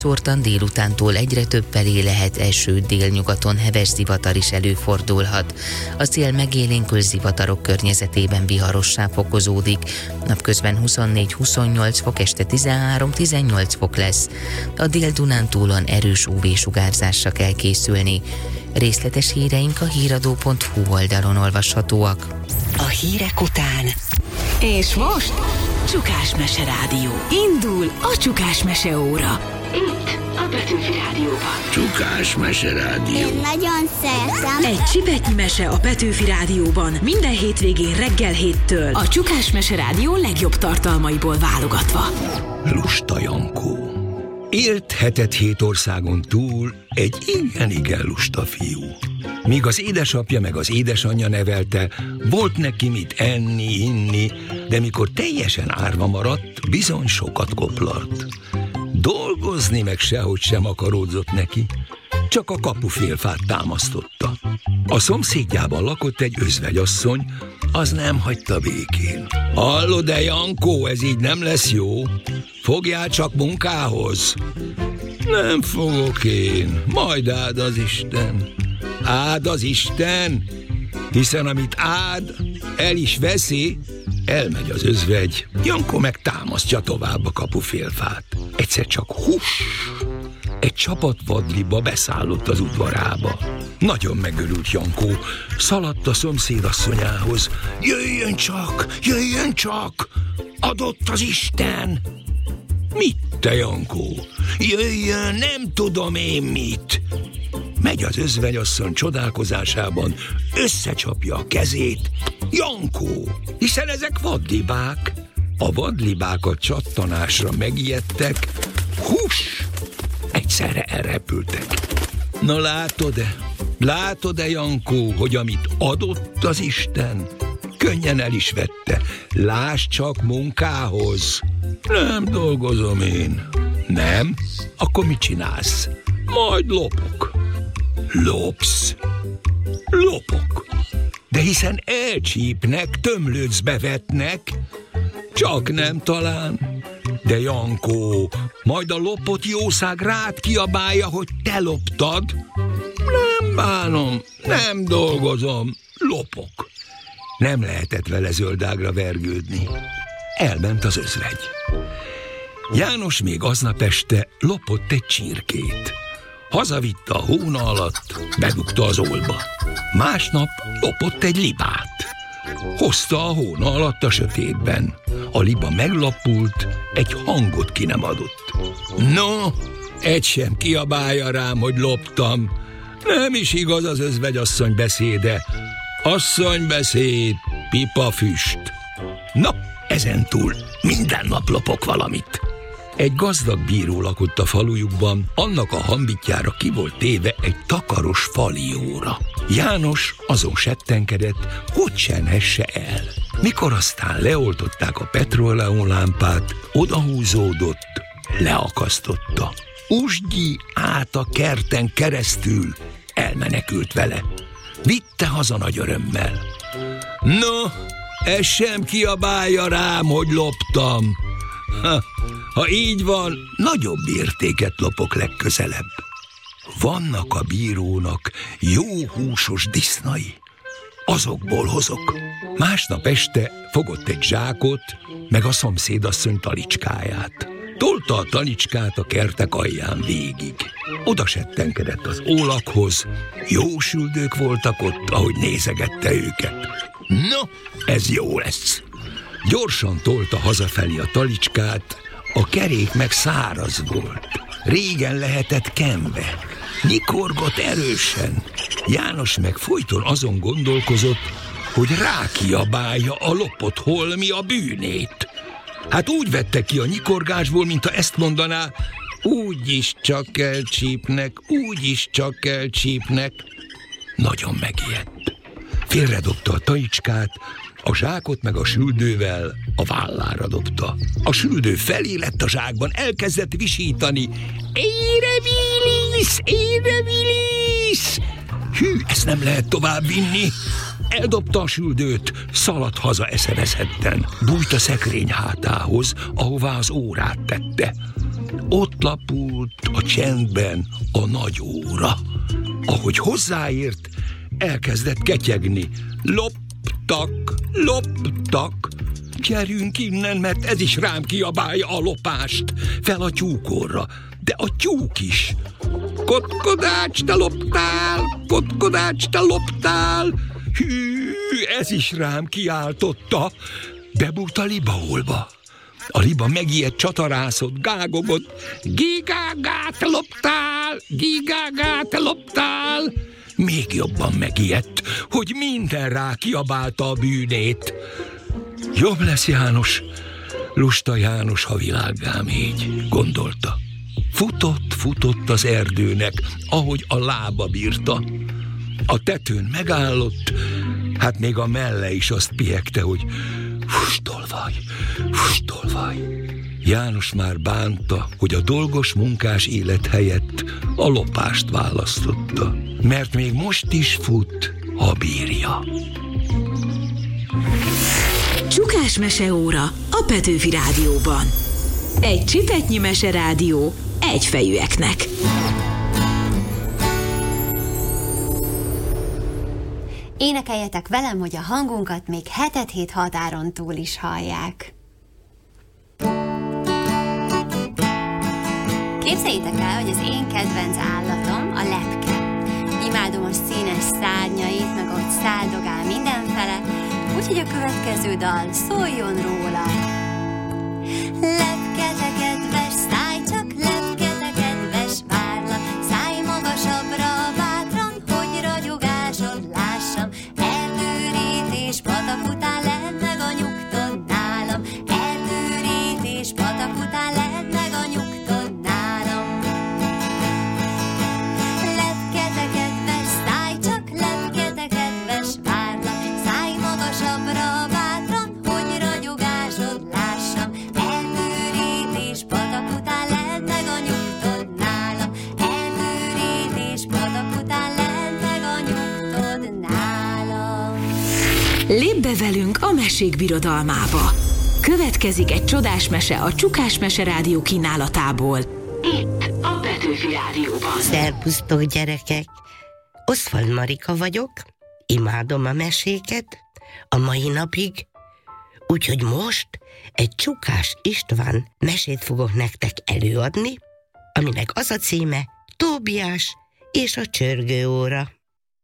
Szórtan délutántól egyre több felé lehet eső, délnyugaton heves zivatar is előfordulhat. A szél megélénkül zivatarok környezetében viharossá fokozódik. Napközben 24-28 fok, este 13-18 fok lesz. A Dél-Dunántúlon erős UV-sugárzásra kell készülni. Részletes híreink a híradó.hu oldalon olvashatóak. A hírek után. És most Csukás Mese Rádió. Indul a Csukás Mese óra. Itt a Petőfi Rádióban. Csukás Mese Rádió. Én nagyon szeretem. Egy csipetnyi mese a Petőfi Rádióban minden hétvégén reggel 7-től. A Csukás Mese Rádió legjobb tartalmaiból válogatva. Lusta Jankó. Élt hetet 7 országon túl egy igen lusta fiú. Míg az édesapja meg az édesanyja nevelte, volt neki mit enni, inni, de mikor teljesen árva maradt, bizony sokat koplart. Dolgozni meg sehogy sem akaródzott neki, csak a kapufélfát támasztotta. A szomszédjában lakott egy özvegyasszony, az nem hagyta békén. Hallod-e, Jankó, ez így nem lesz jó? Fogjál csak munkához. Nem fogok én, majd áld az Isten. Áld az Isten, hiszen amit áld, el is veszi. Elmegy az özvegy, Jankó meg támasztja tovább a kapufélfát. Egyszer csak egy csapat vadliba beszállott az udvarába. Nagyon megörült Jankó, szaladt a szomszédasszonyához. Jöjjön csak, adott az Isten! Mit, te Jankó? Jöjjön, nem tudom én mit. Megy az özvegyasszony csodálkozásában, összecsapja a kezét. Jankó, hiszen ezek vadlibák. A vadlibák a csattanásra megijedtek, egyszerre elrepültek. Na látod-e, Jankó, hogy amit adott az Isten, könnyen el is vette. Lásd csak munkához. Nem dolgozom én. Nem? Akkor mit csinálsz? Majd lopok. Lopsz? Lopok. De hiszen elcsípnek, tömlőcbe vetnek. Csak nem talán. De Jankó, majd a lopott jószág rád kiabálja, hogy te loptad. Nem bánom, nem dolgozom, lopok. Nem lehetett vele zöldágra vergődni. Elment az özvegy. János még aznap este lopott egy csirkét. Hazavitte a hóna alatt, bedugta az ólba. Másnap lopott egy libát. Hozta a hóna alatt a sötétben. A liba meglapult, egy hangot ki nem adott. No, egy sem kiabálja rám, hogy loptam. Nem is igaz az özvegyasszony beszéde. Asszonybeszéd, pipafüst. Na, ezentúl minden nap lopok valamit. Egy gazdag bíró lakott a falujukban, annak a hambitjára ki volt téve egy takaros falióra. János azon settenkedett, hogy se nesse el. Mikor aztán leoltották a petróleumlámpát, odahúzódott, leakasztotta. Usgyi át a kerten keresztül, elmenekült vele. Vitte haza nagy örömmel. No, ez sem kiabálja rám, hogy loptam. Ha így van, nagyobb értéket lopok legközelebb. Vannak a bírónak jó húsos disznai. Azokból hozok. Másnap este fogott egy zsákot, meg a szomszédasszony talicskáját. Tolta a talicskát a kertek alján végig. Oda settenkedett az ólakhoz. Jó süldők voltak ott, ahogy nézegette őket. No, ez jó lesz. Gyorsan tolta hazafelé a talicskát, a kerék meg száraz volt. Régen lehetett kenve. Nyikorgott erősen. János meg folyton azon gondolkozott, hogy rákiabálja a lopott holmi a bűnét. Hát úgy vette ki a nyikorgásból, mintha ezt mondaná, úgyis csak elcsípnek. Nagyon megijedt. Félredobta a talicskát, a zsákot meg a süldővel a vállára dobta. A süldő felé lett a zsákban, elkezdett visítani. Ére Willis! Hű, ezt nem lehet tovább vinni. Eldobta a süldőt, szaladt haza eszeveszetten. Bújt a szekrény hátához, ahová az órát tette. Ott lapult a csendben a nagy óra. Ahogy hozzáért, elkezdett ketyegni. Loptak, loptak. Gyerünk innen, mert ez is rám kiabálja a lopást. Fel a tyúkorra, de a tyúk is. Kotkodács, te loptál! Kotkodács, te loptál! Hű, ez is rám kiáltotta. Bebújt a libaolba. A liba megijedt, csatarászott, gágogott. Gigágá, te loptál! Gigágá, te loptál! Még jobban megijedt, hogy minden rá kiabálta a bűnét. Jobb lesz János, lusta János, ha világgá mégy, gondolta. Futott az erdőnek, ahogy a lába bírta. A tetőn megállott, hát még a melle is azt piegte, hogy fustolvaj, fustolvaj. János már bánta, hogy a dolgos munkás élet helyett a lopást választotta, mert még most is fut, ha bírja. Csukás meseóra a Petőfi Rádióban. Egy csipetnyi meserádió egyfejűeknek. Énekeljetek velem, hogy a hangunkat még 7 határon túl is hallják. Képzeljétek el, hogy az én kedvenc állatom a lepke. Imádom a színes szárnyait, meg ahogy száldogál mindenfele, úgyhogy a következő dal szóljon róla. Lepke, te kedves, szállj csak, lepke, te kedves, várlak, szállj magasabbra, bátran, hogy ragyogásod lássam. Erdőrétés, patak után ledd meg a nyugtod nálam. Erdőrétés, patak után ledd meg a nyugtod nálam. Lepke, te kedves, szállj csak, lepke, te kedves, várlak, szállj magasabbra, bátran, hogy ragyogásod lássam. Erdőrétés, patak után ledd meg a nyugtod nálam. Erdőrétés, patak után ledd meg a nyugtod nálam. Lépj be velünk a mesék birodalmába. Következik egy csodás mese a Csukás Meserádió kínálatából. Itt a Petőfi Rádióban. Szerbusztok, gyerekek! Oszvald Marika vagyok, imádom a meséket a mai napig, úgyhogy most egy Csukás István mesét fogok nektek előadni, aminek az a címe Tóbiás és a csörgőóra.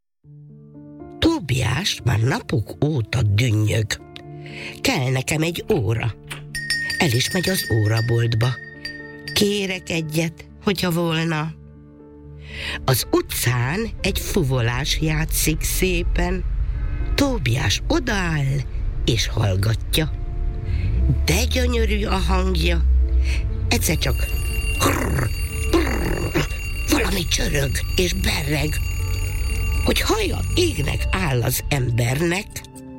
Tóbiás már napok óta dünnyög. Kell nekem egy óra. El is megy az óraboltba. Kérek egyet, hogyha volna. Az utcán egy fuvolás játszik szépen. Tóbiás odaáll és hallgatja. De gyönyörű a hangja. Egyszer csak valami csörög és berreg, hogy haja égnek áll az embernek.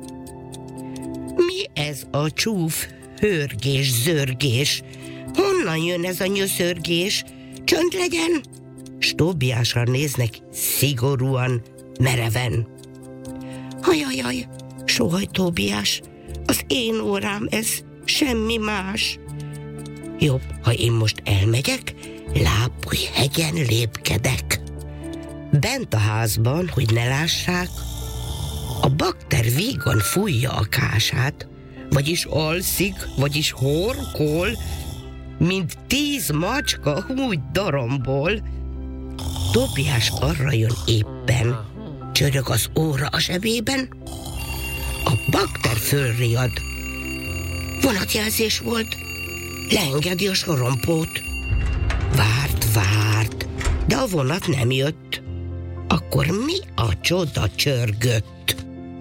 Mi ez a csúf, hörgés, zörgés? Honnan jön ez a nyöszörgés? Csönd legyen! S Tóbiásra néznek szigorúan, mereven. Hajajaj, sohaj Tóbiás, az én órám ez, semmi más. Jobb, ha én most elmegyek, Lábújhegyen lépkedek. Bent a házban, hogy ne lássák, a bakter vígan fújja a kását, vagyis alszik, vagyis horkol, mint 10 macska úgy daromból. Tóbiás arra jön éppen, csörög az óra a zsebében, a bakter fölriad. Vonatjelzés volt, leengedi a sorompót. Várt, de a vonat nem jött. Akkor mi a csoda csörgött?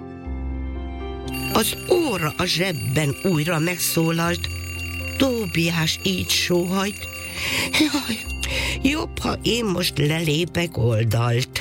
Az óra a zsebben újra megszólalt. Tóbiás így sóhajt. Jaj, jobb, ha én most lelépek oldalt.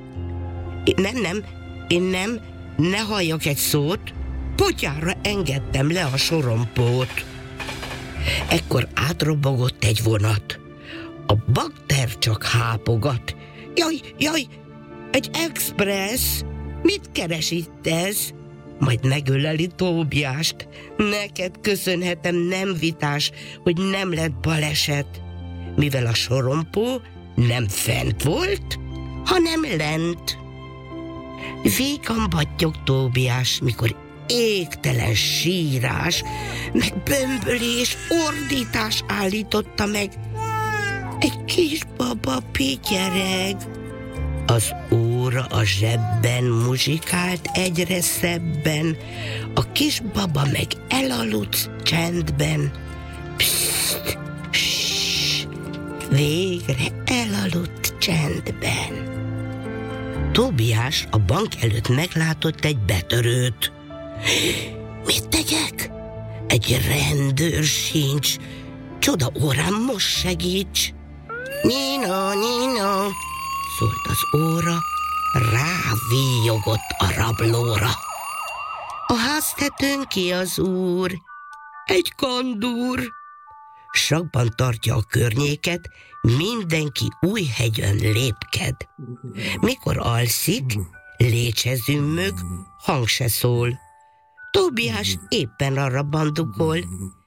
Nem, ne halljak egy szót. Potyára engedtem le a sorompót. Ekkor átrobogott egy vonat. A bakter csak hápogat. Jaj, egy express! Mit keres itt ez? Majd megöleli Tóbiást. Neked köszönhetem, nem vitás, hogy nem lett baleset. mivel a sorompó nem fent volt, hanem lent. Végan battyog Tóbiás, mikor égtelen sírás, meg bömbölés, ordítás állította meg. Egy kisbaba pityereg. Az óra a zsebben muzsikált egyre szebben, a kisbaba meg elaludt csendben. Psst, ssss, végre elaludt csendben. Tóbiás a bank előtt meglátott egy betörőt. Mit tegyek? Egy rendőr sincs. Csoda órám, most segíts! Nino, Nino! Szólt az óra, rávíjogott a rablóra. A háztetőn ki az úr? Egy kandúr. Sakban tartja a környéket, mindenki Újhegyön lépked. Mikor alszik, lécse zümmög, hang se szól. Tóbiás éppen arra bandukol.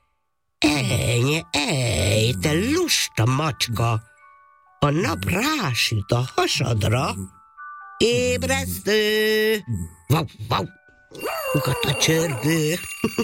Ej, te lusta macska! A nap rásüt a hasadra. Ébresztő! Vav, vav! Ugat a csörgő.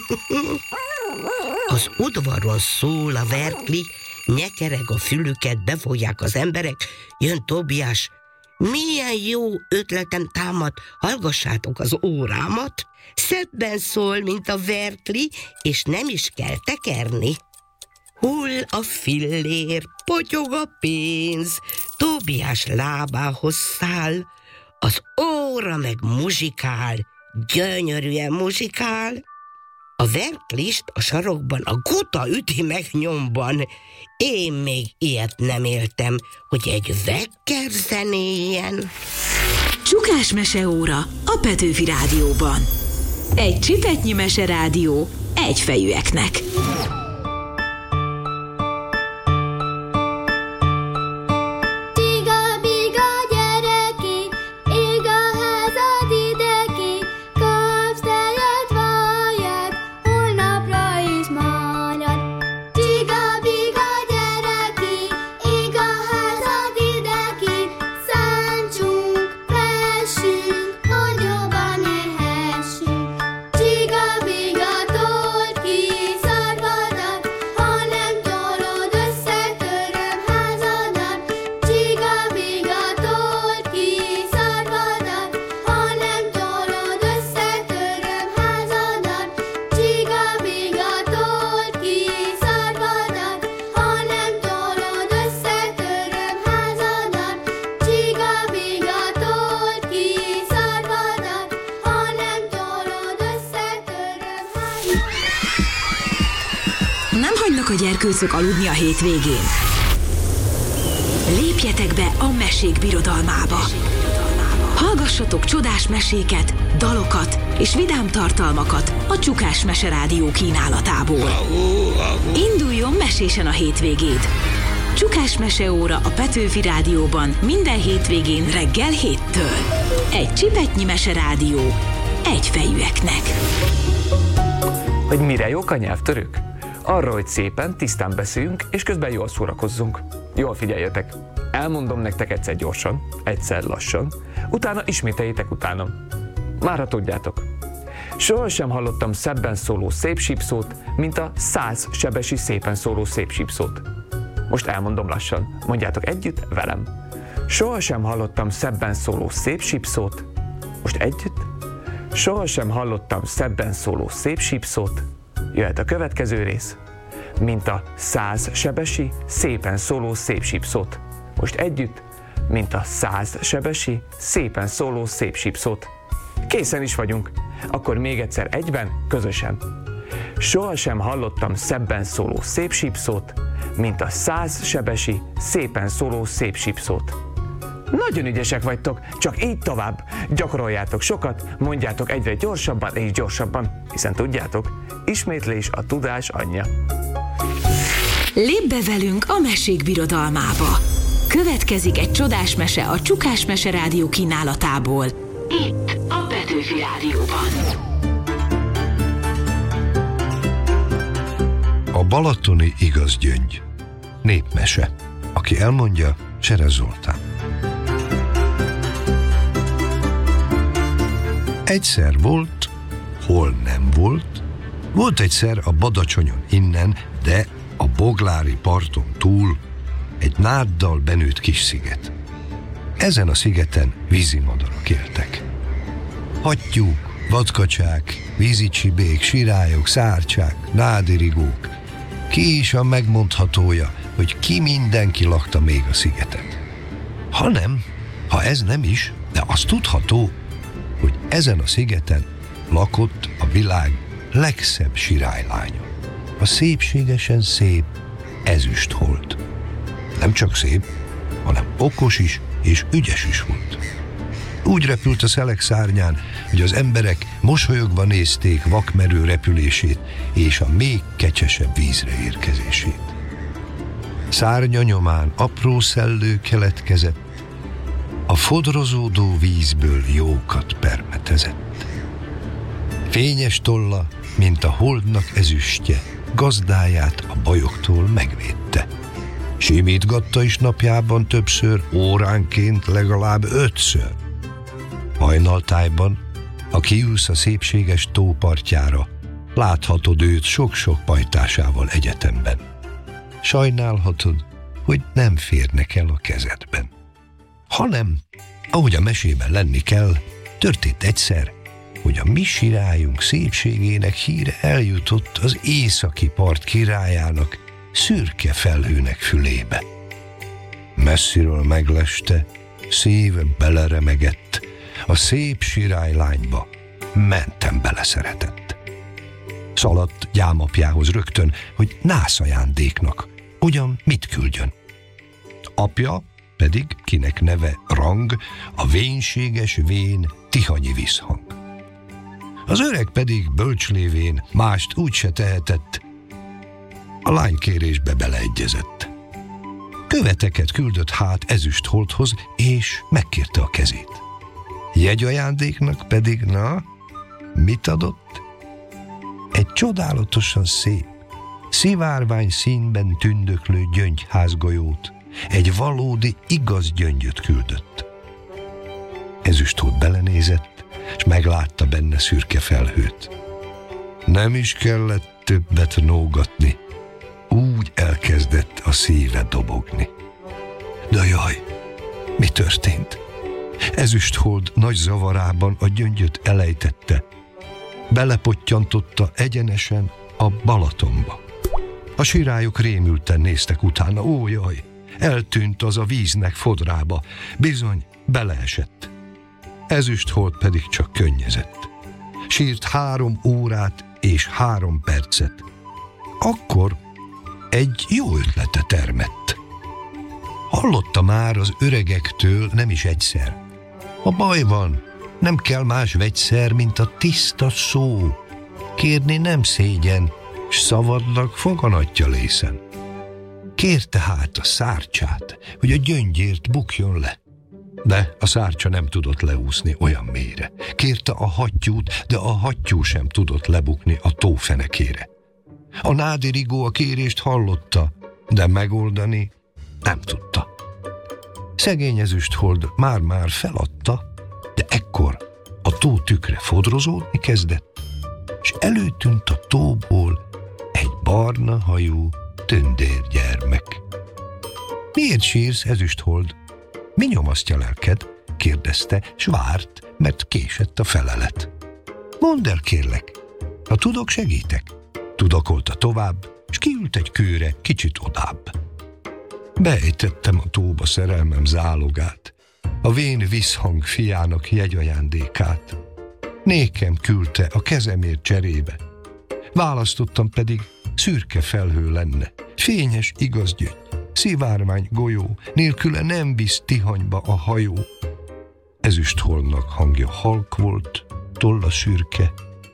Az udvaron szól a verkli, nyekereg a fülüket, befogják az emberek. Jön Tóbiás. Milyen jó ötletem támad, hallgassátok az órámat. Szebben szól, mint a verkli, és nem is kell tekerni. Hull a fillér, potyog a pénz, Tóbiás lábához száll, az óra meg muzsikál, gyönyörűen muzsikál. A verklist a sarokban a guta üti meg nyomban. Én még ilyet nem éltem, hogy egy vekker zenéjen. Csukás meseóra a Petőfi Rádióban. Egy csipetnyi meserádió egyfejűeknek. A gyerkőcök aludni a hétvégén. Lépjetek be a mesék birodalmába. Hallgassatok csodás meséket, dalokat és vidám tartalmakat a Csukás Meserádió kínálatából. Induljon mesésen a hétvégéd. Csukás meseóra a Petőfi Rádióban minden hétvégén reggel 7-től. Egy csipetnyi meserádió egyfejűeknek. Hogy mire jók a nyelvtörők? Arra, hogy szépen, tisztán beszéljünk, és közben jól szórakozzunk. Jól figyeljetek! Elmondom nektek egyszer gyorsan, egyszer lassan, utána ismételjétek utánam. Márha tudjátok. Sohasem hallottam szebben szóló szép sípszót, mint a 100 sebesi szépen szóló szép sípszót. Most elmondom lassan. Mondjátok együtt velem. Sohasem hallottam szebben szóló szép sípszót. Most együtt. Sohasem hallottam szebben szóló szép sípszót. Jöhet a következő rész. Mint a 100 sebesi, szépen szóló szép sípszót. Most együtt, mint a 100 sebesi, szépen szóló szép sípszót. Készen is vagyunk. Akkor még egyszer egyben, közösen. Sohasem hallottam szebben szóló szép sípszót, mint a 100 sebesi, szépen szóló szép sípszót. Nagyon ügyesek vagytok, csak így tovább. Gyakoroljátok sokat, mondjátok egyre gyorsabban és gyorsabban, hiszen tudjátok, ismétlés a tudás anyja. Lépj be velünk a mesék birodalmába. Következik egy csodás mese a Csukás Meserádió kínálatából. Itt a Petőfi Rádióban. A balatoni igazgyöngy. Népmese. Aki elmondja, Serez Zoltán. Egyszer volt, hol nem volt. Volt egyszer a Badacsonyon innen, de a Boglári parton túl egy náddal benőtt kis sziget. Ezen a szigeten vízimadarak éltek. Hattyúk, vadkacsák, vízicsibék, sirályok, szárcsák, nádirigók. Ki is a megmondhatója, hogy ki mindenki lakta még a szigetet. Ha ez nem is, de az tudható, hogy ezen a szigeten lakott a világ legszebb sirálylánya. A szépségesen szép Ezüsthold. Nem csak szép, hanem okos is és ügyes is volt. Úgy repült a szelek szárnyán, hogy az emberek mosolyogva nézték vakmerő repülését és a még kecsesebb vízre érkezését. Szárnya nyomán apró szellő keletkezett, a fodrozódó vízből jókat permetezett. Fényes tolla, mint a holdnak ezüstje, gazdáját a bajoktól megvédte. Simítgatta is napjában többször, óránként legalább 5-ször. Hajnaltájban, ha kiülsz a szépséges tó partjára, láthatod őt sok-sok pajtásával egyetemben. Sajnálhatod, hogy nem férnek el a kezedben. Hanem, ahogy a mesében lenni kell, történt egyszer, hogy a mi sirályunk szépségének híre eljutott az északi part királyának, szürke felhőnek fülébe. Messziről megleste, szíve beleremegett, a szép sirálylányba mentem beleszeretett. Szaladt gyámapjához rögtön, hogy nász ajándéknak, ugyan mit küldjön. Apja pedig, kinek neve Rang, a vénséges vén tihanyi visszhang. Az öreg pedig bölcslévén mást úgyse tehetett, a lánykérésbe beleegyezett. Követeket küldött hát Ezüstholdhoz, és megkérte a kezét. Jegyajándéknak pedig, mit adott? Egy csodálatosan szép, szivárvány színben tündöklő gyöngyházgolyót, egy valódi igaz gyöngyöt küldött. Ezüsthold belenézett, és meglátta benne szürke felhőt. Nem is kellett többet nógatni, úgy elkezdett a szíve dobogni. De jaj, mi történt? Ezüsthold nagy zavarában a gyöngyöt elejtette, belepotyantotta egyenesen a Balatonba. A sirályok rémülten néztek utána, ó jaj, eltűnt az a víznek fodrába, bizony beleesett. Ezüsthold pedig csak könnyezett. Sírt 3 órát és 3 percet. Akkor egy jó ötlete termett. Hallotta már az öregektől nem is egyszer. Ha baj van, nem kell más vegyszer, mint a tiszta szó. Kérni nem szégyen, s szavadnak foganatja lészen. Kérte hát a szárcsát, hogy a gyöngyért bukjon le. De a szárcsa nem tudott leúszni olyan mélyre. Kérte a hattyút, de a hattyú sem tudott lebukni a tó fenekére. A nádirigó a kérést hallotta, de megoldani nem tudta. Szegény Ezüsthold már-már feladta, de ekkor a tó tükre fodrozódni kezdett, és előtűnt a tóból egy barna hajú tündérgyermek. Miért sírsz, Ezüsthold? Mi nyomasztja lelked? Kérdezte, s várt, mert késett a felelet. Mondd el, kérlek, ha tudok, segítek. Tudakolta tovább, s kiült egy kőre kicsit odább. Beejtettem a tóba szerelmem zálogát, a vén visszhang fiának jegyajándékát. Nékem küldte a kezemért cserébe. Választottam pedig, szürke felhő lenne, fényes igaz gyöngy, szivárvány golyó, nélküle nem visz Tihanyba a hajó. Ezüstholdnak hangja halk volt, tolla szürke,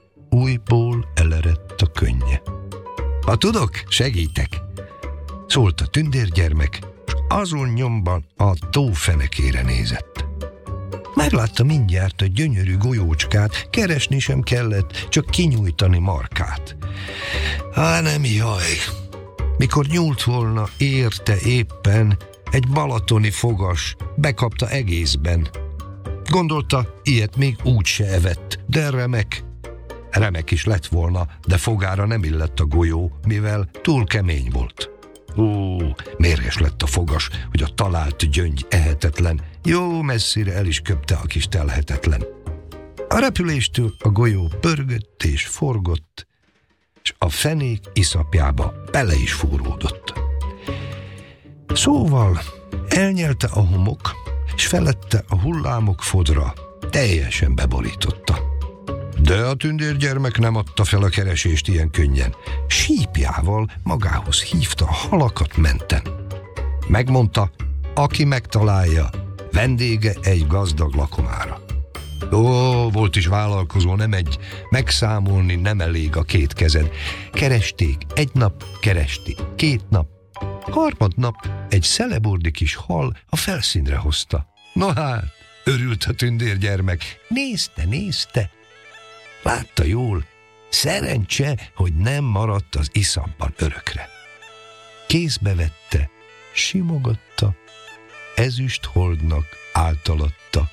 újból elerett a könnye. Ha tudok, segítek, szólt a tündérgyermek, s azon nyomban a tó fenekére nézett. Meglátta mindjárt a gyönyörű golyócskát, keresni sem kellett, csak kinyújtani markát. Nem jaj! Mikor nyúlt volna, érte éppen, egy balatoni fogas, bekapta egészben. Gondolta, ilyet még úgyse evett, de remek is lett volna, de fogára nem illett a golyó, mivel túl kemény volt. Mérges lett a fogas, hogy a talált gyöngy ehetetlen, jó messzire el is köpte a kis telhetetlen. A repüléstől a golyó pörgött és forgott, és a fenék iszapjába bele is fúródott. Szóval elnyelte a homok, és felette a hullámok fodra teljesen beborította. De a tündérgyermek nem adta fel a keresést ilyen könnyen. Sípjával magához hívta a halakat menten. Megmondta, aki megtalálja, vendége egy gazdag lakomára. Volt is vállalkozó, nem egy, megszámolni nem elég a két kezed. Keresték, egy nap keresti, 2 nap. Harmadnap egy szelebordi kis hal a felszínre hozta. No hát, örült a tündérgyermek, nézte. Látta jól, szerencse, hogy nem maradt az iszapban örökre. Kézbe vette, simogatta, ezüst holdnak általatta.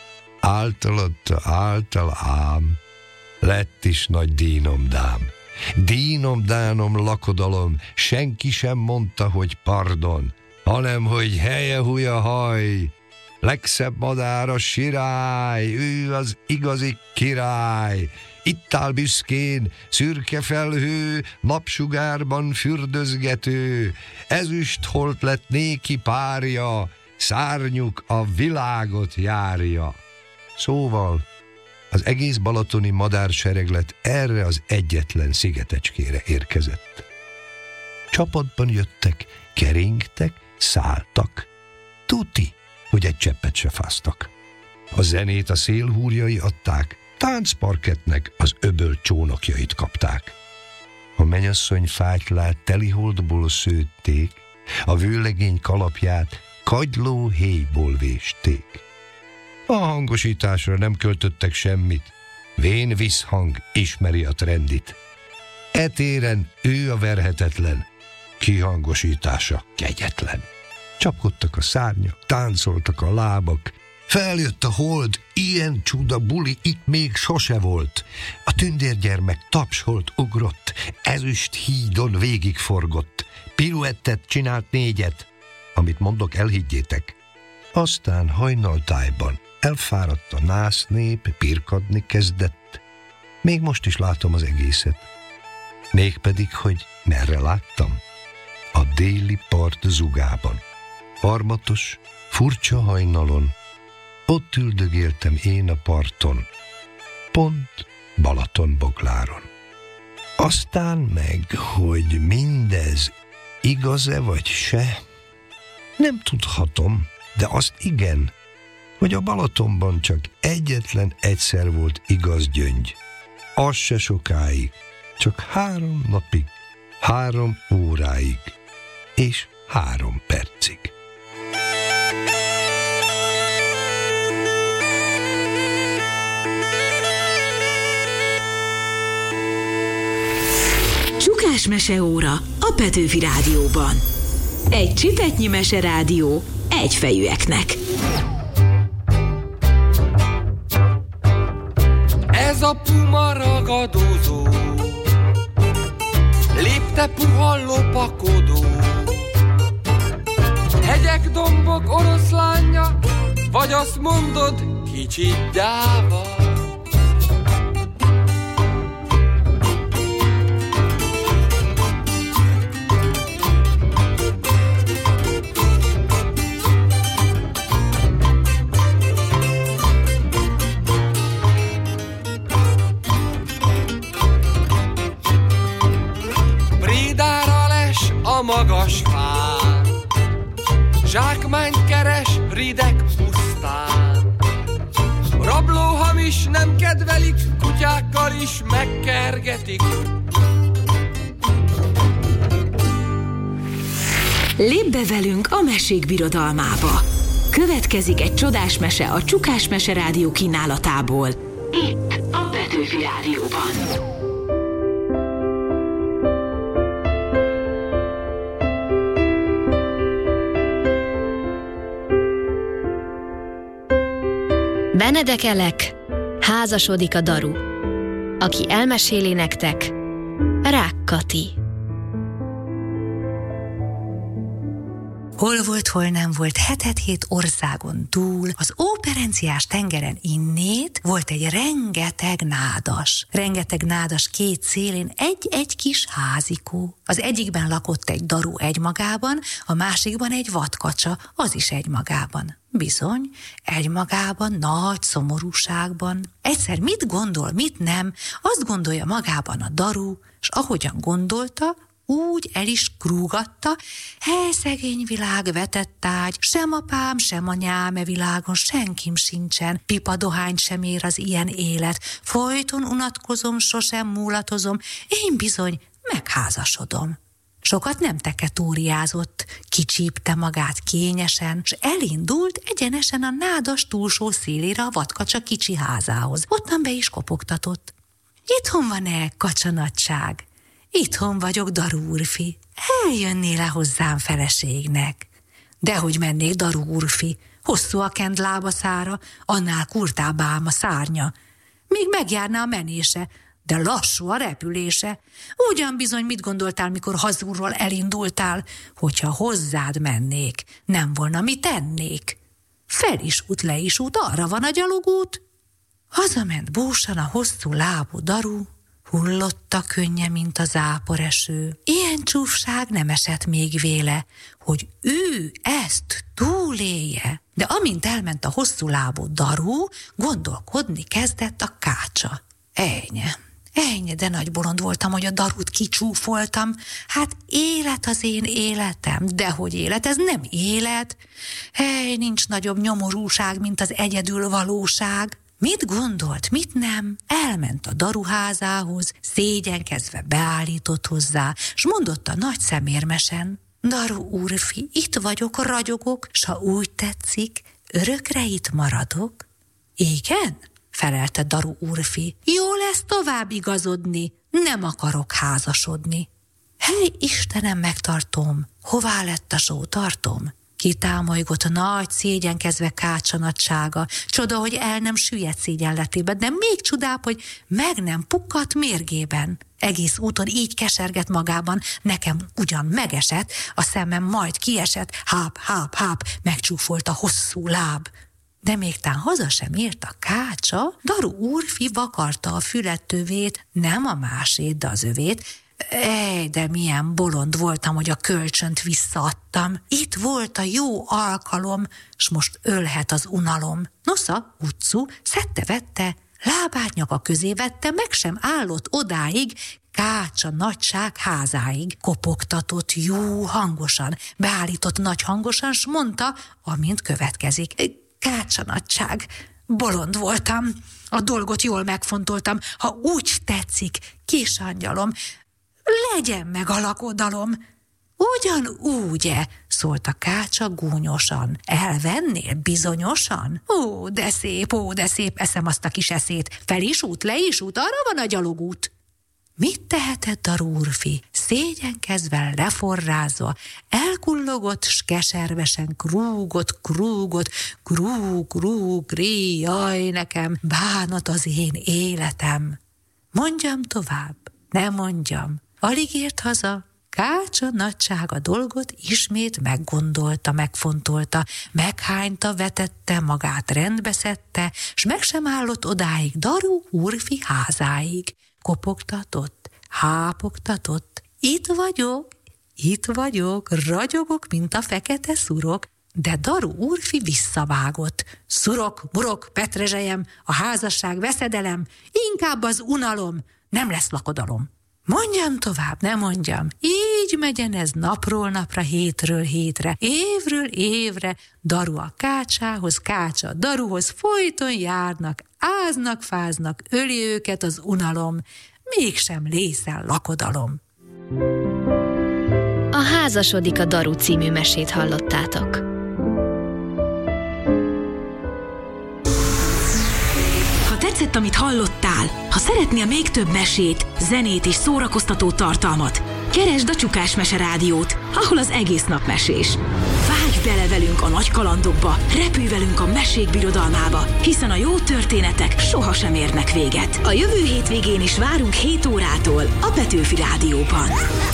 Által ám, lett is nagy dínomdám. Dínomdánom lakodalom, senki sem mondta, hogy pardon, hanem, hogy helye-húja haj. Legszebb madár a sirály, ő az igazi király. Itt áll büszkén, szürke felhő, napsugárban fürdözgető. Ezüst holt lett néki párja, szárnyuk a világot járja. Szóval az egész balatoni madársereglet erre az egyetlen szigetecskére érkezett. Csapatban jöttek, keringtek, szálltak. Tuti, hogy egy cseppet se fáztak. A zenét a szélhúrjai adták, táncparkettnek az öböl csónakjait kapták. A mennyasszony fátylát teliholdból szőtték, a vőlegény kalapját kagyló héjból vésték. A hangosításra nem költöttek semmit, vén visszhang ismeri a trendit. Etéren ő a verhetetlen, kihangosítása kegyetlen. Csapkodtak a szárnyak, táncoltak a lábak, feljött a hold, ilyen csuda buli itt még sose volt. A tündérgyermek tapsolt, ugrott, ezüst hídon végigforgott, piruettet csinált 4, amit mondok, elhiggyétek. Aztán hajnaltájban elfáradt a násznép, pirkadni kezdett. Még most is látom az egészet. Mégpedig, hogy merre láttam? A déli part zugában. Armatos, furcsa hajnalon, ott üldögéltem én a parton, pont Balatonbogláron. Aztán meg, hogy mindez igaz-e vagy se, nem tudhatom, de azt igen, hogy a Balatonban csak egyetlen egyszer volt igaz gyöngy. Az se sokáig, csak 3 napig, 3 óráig és 3 percig. Csukás meseóra a Petőfi Rádióban. Egy csipetnyi meserádió egyfejűeknek. Ez a puma ragadozó, lépte puha lopakodó. Hegyek, dombok oroszlánja, vagy azt mondod, kicsit gyáva. A magas fán, zsákmányt keres rideg pusztán. Rabló hamis nem kedvelik, kutyákkal is megkergetik. Lépj be velünk a mesék birodalmába. Következik egy csodás mese a Csukás Meserádió kínálatából. Itt a Petőfi Rádióban. Benedek Elek, házasodik a daru. Aki elmeséli nektek, Rák Kati. Hol volt, hol nem volt, hetet-hét országon túl, az óperenciás tengeren innét volt egy rengeteg nádas két szélén egy kis házikó. Az egyikben lakott egy daru egymagában, a másikban egy vadkacsa, az is egymagában. Bizony, egymagában, nagy szomorúságban. Egyszer mit gondol, mit nem, azt gondolja magában a daru, s ahogyan gondolta, úgy el is krúgatta, hely szegény világ, vetett ágy, sem apám, sem anyám e világon senkim sincsen, pipa dohányt sem ér az ilyen élet, folyton unatkozom, sosem múlatozom, én bizony megházasodom. Sokat nem teketóriázott, kicsípte magát kényesen, s elindult egyenesen a nádas túlsó szélére a vadkacsa kicsi házához. Ottan be is kopogtatott. Itthon van-e, kacsanadság? Itthon vagyok, daru úrfi. Eljönnél-e hozzám feleségnek? Dehogy mennék, daru úrfi. Hosszú a kend lábaszára, annál kurtább ám a szárnya. Még megjárná a menése, de lassú a repülése. Ugyan bizony mit gondoltál, mikor hazulról elindultál? Hogyha hozzád mennék, nem volna mit tennék. Fel is út, le is út, arra van a gyalogút. Hazament búsan a hosszú lábú daru, hullott a könnye, mint a záporeső. Ilyen csúfság nem esett még véle, hogy ő ezt túlélje. De amint elment a hosszú lábú daru, gondolkodni kezdett a kácsa. Ennyi, de nagy bolond voltam, hogy a darut kicsúfoltam. Hát élet az én életem, dehogy élet, ez nem élet. Nincs nagyobb nyomorúság, mint az egyedül valóság. Mit gondolt, mit nem? Elment a daruházához, szégyenkezve beállított hozzá, s mondotta nagy szemérmesen: Daru úrfi, itt vagyok, ragyogok, s ha úgy tetszik, örökre itt maradok. Igen? Felelte daru úrfi. Jó lesz tovább igazodni, nem akarok házasodni. Hely, Istenem, megtartom, hová lett a sótartom? Kitámolygott nagy szégyenkezve kácsa nagysága. Csoda, hogy el nem süllyedt szégyenletében, de még csodább, hogy meg nem pukkadt mérgében. Egész úton így kesergett magában, nekem ugyan megesett, a szemem majd kiesett, háp, megcsúfolt a hosszú láb. De még tán haza sem ért a kácsa, daru úrfi vakarta a fülettövét, nem a másét, de az övét. De milyen bolond voltam, hogy a kölcsönt visszaadtam. Itt volt a jó alkalom, s most ölhet az unalom. Nosza, utcu, szedte-vette, lábát nyaka közé vette, meg sem állott odáig, kácsa nagyság házáig. Kopogtatott jó hangosan, beállított nagy hangosan, s mondta, amint következik. Kácsa nagyság, bolond voltam, a dolgot jól megfontoltam, ha úgy tetszik, kis angyalom, legyen meg a lakodalom. Ugyanúgy-e? Szólt a kácsa gúnyosan. Elvennél bizonyosan? Ó, de szép, eszem azt a kis eszét. Fel is út, le is út, arra van a gyalogút. Mit tehetett a úrfi? Szégyenkezve, leforrázva, elkullogott, s keservesen krúgott, krúg, jaj, nekem bánat az én életem. Mondjam tovább, nem mondjam. Alig ért haza, kácsa nagysága dolgot ismét meggondolta, megfontolta, meghányta, vetette, magát rendbe szedte, s meg sem állott odáig daru úrfi házáig. Kopogtatott, hápogtatott, itt vagyok, ragyogok, mint a fekete szurok, de daru úrfi visszavágott. Szurok, murok, petrezselyem, a házasság veszedelem, inkább az unalom, nem lesz lakodalom. Mondjam tovább, ne mondjam, így megyen ez napról napra, hétről hétre, évről évre, daru a kácsához, kácsa a daruhoz, folyton járnak, áznak, fáznak, öli őket az unalom, mégsem lészel lakodalom. A házasodik a daru című mesét hallottátok. Ha tetszett, amit hallottál, ha szeretnél még több mesét, zenét és szórakoztató tartalmat, keresd a Csukás Mese Rádiót, ahol az egész nap mesés. Vágyj bele velünk a nagy kalandokba, repülj velünk a mesék birodalmába, hiszen a jó történetek sohasem érnek véget. A jövő hétvégén is várunk 7 órától a Petőfi Rádióban.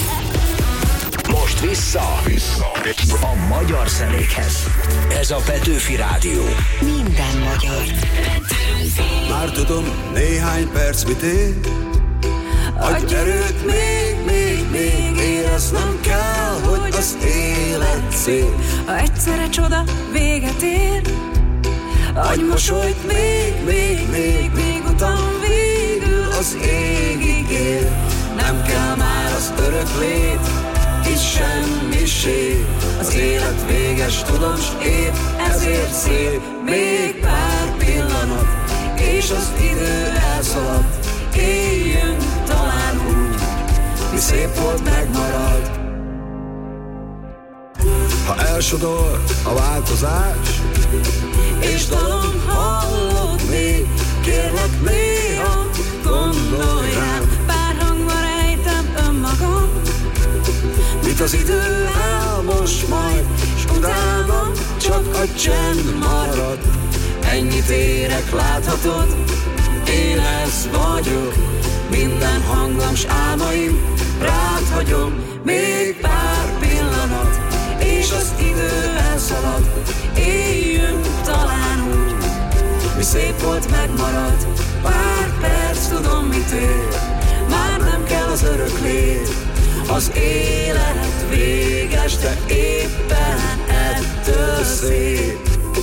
Most vissza a magyar zenékhez. Ez a Petőfi Rádió. Minden magyar. Már tudom, néhány perc mit ér. Adj erőt, még éreznem kell, hogy az élet szép. Ha egyszerre csoda véget ér, adj mosolyt, még utam végül az égig ér. Nem kell már az öröklét, itt semmiség. Az élet véges, tudom, s épp ezért szép. Még pár pillanat, és az idő elszalad. Éljünk talán úgy, mi szép volt, megmarad. Ha elsodor a változás, és dalom hallod még, kérlek néha gondolj rám. Pár hangban rejtem önmagam, mit az idő elmos majd, s utána csak a csend marad. Ennyit érek, láthatod, én ez vagyok. Minden hangom s álmaim rád hagyom. Még pár pillanat, és az idő elszalad. Éljünk talán úgy, mi szép volt, megmarad. Pár perc, tudom mit ér, már nem kell az öröklét. Az élet véges, de éppen ettől szép.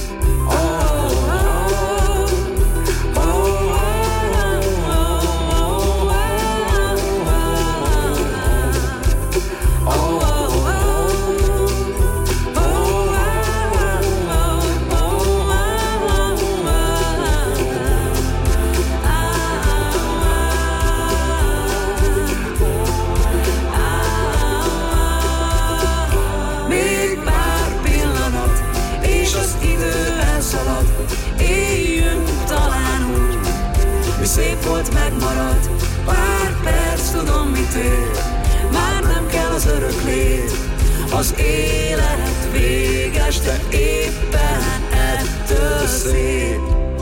Szép volt, megmarad. Pár perc, tudom mit ér, már nem kell az öröklét. Az élet véges, de éppen ettől szép.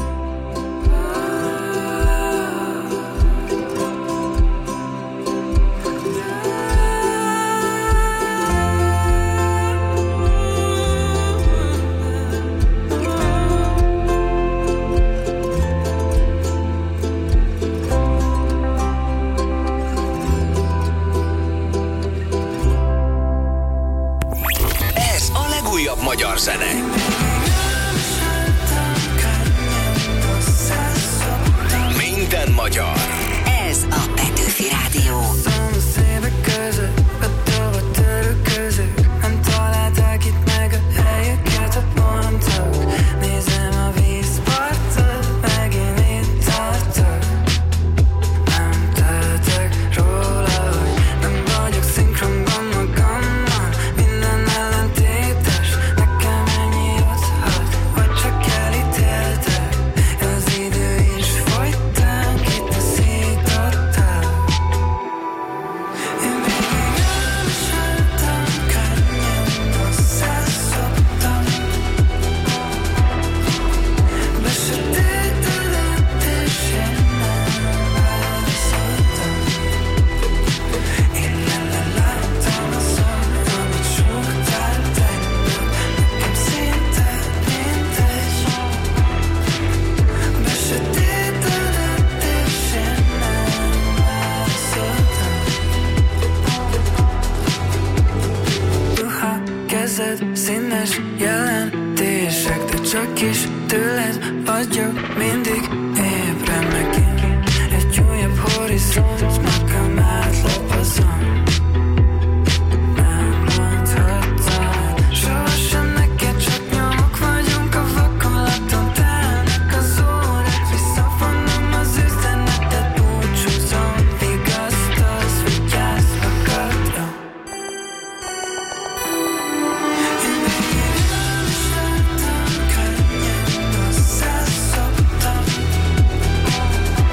Magyar zene. Minden magyar. Ez a Petőfi Rádió. Szomszédek között, a tova török között, nem találták itt meg a helyeket, a pontok. Nézem a vízpartot, megint itt tartok. Nem tehetek róla, hogy nem vagyok szinkronban magammal. Minden ellentétes, nekem ennyi adhat, vagy csak elítéltek. Az idő is folytán kitaszítottál. Én végig elviseltem, könnyen hozzászoktam. Besötétedett és én nem válaszoltam. Én leláttam azon, amit súgtál tegnap. Nekem szinte mindegy. Besötétedett és én nem válaszoltam. Ruha, kezed, színes jelentések, de csak is tőled vagyok mindig ébren megint. Egy újabb horizont, magam átlapozom. Nem mondhatod, sohasem neked, csak nyomok vagyunk a vakolaton. Telnek az órák, visszavonom az üzenetet, búcsúzom. Vigasztalsz, vigyázz magadra. Én végig elviseltem, könnyen hozzászoktam.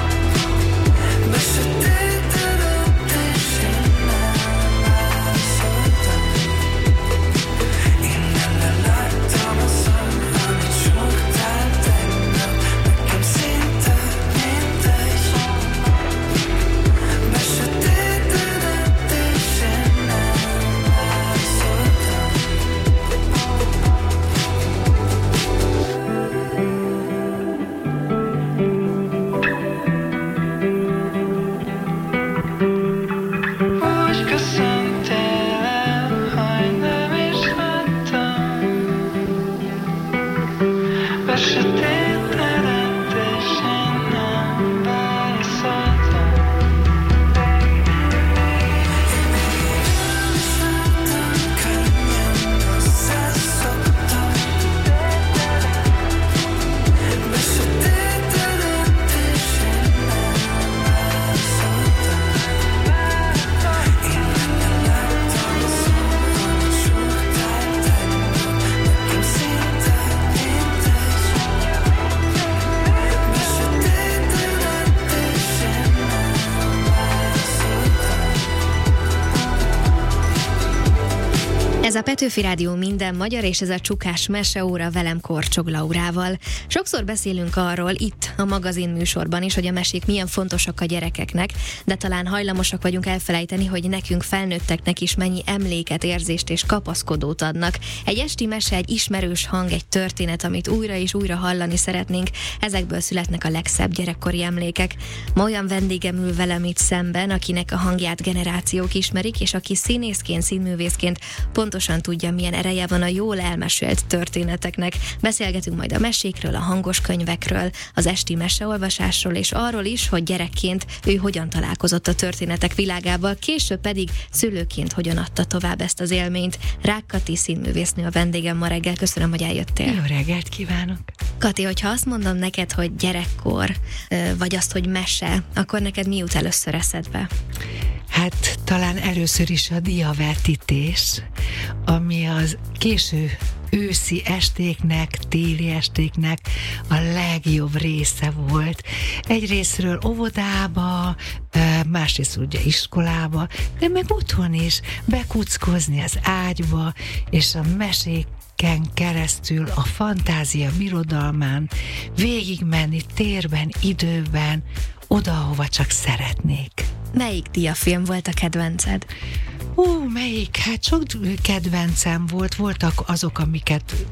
Ez a Petőfi Rádió minden magyar, és ez a Csukás meseóra velem Korcsog Laurával. Sokszor beszélünk arról itt a magazin műsorban is, hogy a mesék milyen fontosak a gyerekeknek, de talán hajlamosak vagyunk elfelejteni, hogy nekünk felnőtteknek is mennyi emléket, érzést és kapaszkodót adnak. Egy esti mese, egy ismerős hang, egy történet, amit újra és újra hallani szeretnénk, ezekből születnek a legszebb gyerekkori emlékek. Ma olyan vendégem ül velem itt szemben, akinek a hangját generációk ismerik, és aki színészként, színművészként pontosan tudja, milyen ereje van a jól elmesélt történeteknek. Beszélgetünk majd a mesékről, a hangos könyvekről, az esti meseolvasásról, és arról is, hogy gyerekként ő hogyan találkozott a történetek világával, később pedig szülőként hogyan adta tovább ezt az élményt. Rák Kati színművésznő a vendégem ma reggel. Köszönöm, hogy eljöttél. Jó reggelt kívánok! Kati, hogyha azt mondom neked, hogy gyerekkor, vagy azt, hogy mese, akkor neked mi jut először eszedbe? Hát talán először is a diavetítés, ami az késő őszi estéknek, téli estéknek a legjobb része volt. Egyrészről óvodába, másrészt ugye iskolába, de meg otthon is bekuckozni az ágyba, és a meséken keresztül a fantázia birodalmán végigmenni térben, időben, oda, ahova csak szeretnék. Melyik diafilm volt a kedvenced? Melyik? Hát sok kedvencem volt. Voltak azok, amiket